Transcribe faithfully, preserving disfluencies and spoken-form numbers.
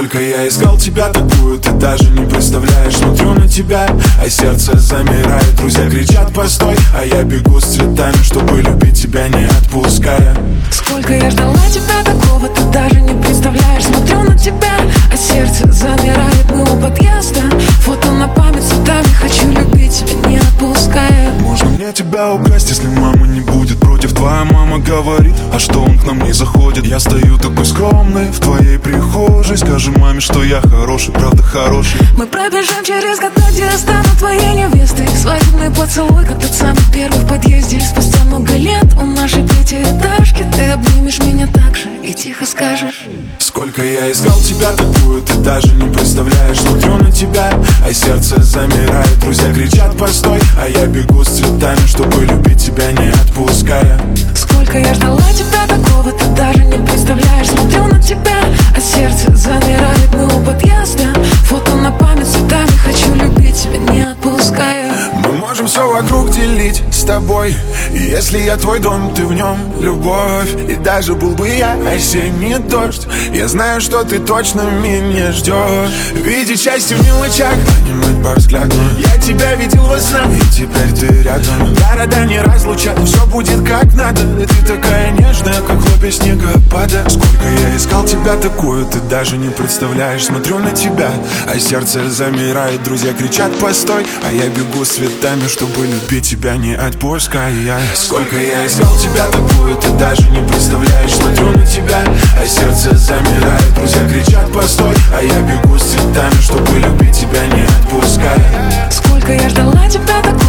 Сколько я искал тебя такую, ты даже не представляешь. Смотрю на тебя, а сердце замирает. Друзья кричат постой, а я бегу с цветами, чтобы любить тебя не отпуская. Сколько я ждала тебя такого, ты даже не представляешь. Смотрю на тебя, а сердце замирает. Мы у подъезда, фото на память цветами. Хочу любить тебя не отпуская. Можно мне тебя украсть, если мама не будет против? Твоя мама говорит, а что он к нам не заходит? Я стою такой скромный в твоей прихожей. Скажи маме, что я хороший, правда хороший. Мы пробежим через года, где я стану твоей невестой. Свадебный поцелуй, как тот самый первый в подъезде. Спустя много лет у нашей пятиэтажки ты обнимешь меня так же и тихо скажешь: сколько я искал тебя такую, ты даже не представляешь. Смотрю на тебя, а сердце замирает. Друзья кричат постой, а я бегу с цветами, чтобы любить тебя не отпуская. Сколько я ждала тебя такого, ты даже не представляешь. Смотрю на тебя, а сердце замирает. Мы у подъезда, фото на память цветами. Хочу любить тебя не отпуская. Мы можем все вокруг делить с тобой, и если я твой дом, ты в нем любовь. И даже был бы я осенний дождь, я знаю, что ты точно меня ждешь. Видеть счастье в мелочах, понимать по взгляду. Я тебя видел во снах, и теперь ты рядом. Города не разлучат, все будет как надо. Ты такая нежная, как хлопья снегопада. Сколько я искал тебя такую, ты даже не представляешь. Смотрю на тебя, а сердце замирает. Друзья кричат постой, а я бегу с цветами, чтобы любить тебя не отпуская. Сколько я искал тебя такую, ты даже не представляешь. Смотрю на тебя, а сердце замирает. Друзья кричат постой, а я бегу с цветами, чтобы любить тебя не отпуская. Сколько я ждала тебя такую,